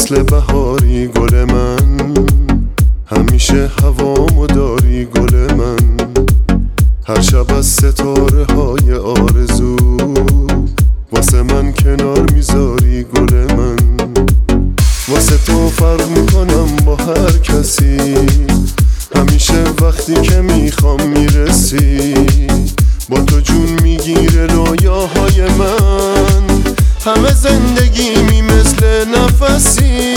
مثل بهاری گل من، همیشه هوامو داری گل من. هر شب از ستاره های آرزو واسه من کنار میذاری گل من. واسه تو فرق میکنم با هر کسی، همیشه وقتی که میخوام میرسی. با تو جون میگیره رویاهای من، همه زندگیمی مثل نفسی.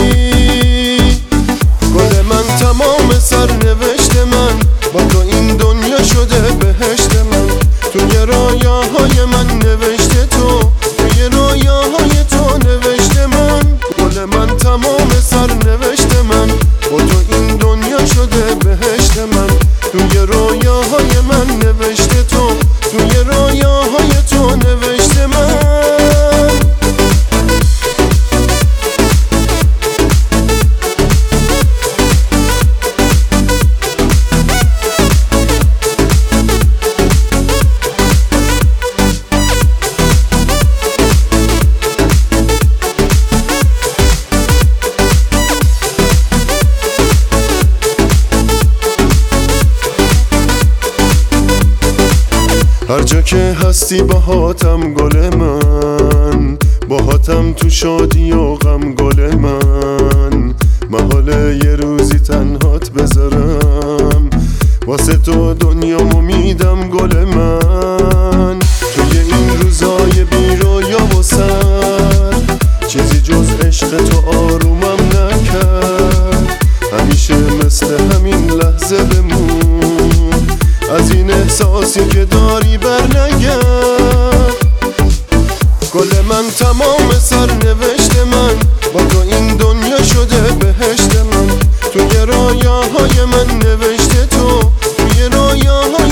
گل من تمام سرنوشت من، با تو این دنیا شده بهشت من. توی رویاهای من نوشته تو، توی رویاهای تو نوشته من. گل من تمام سرنوشت من، با تو این دنیا شده بهشت من. توی رویاهای من نوشته تو، توی رویاهای تو نوشته من. هر جا که هستی باهاتم گل من، باهاتم تو شادی و غم گل من. محاله یه روزی تنهات بذارم، واسه تو دنیامو میدم گل من. توی این روزای بی رویا و سر، چیزی جز عشق تو آرومم نکرد. همیشه مثل همین لحظه بمون، از این احساسی که داری برنگرد. گل من تمام سرنوشت من، با تو این دنیا شده بهشت من. توی رویاهای من نوشته تو، توی رویاهای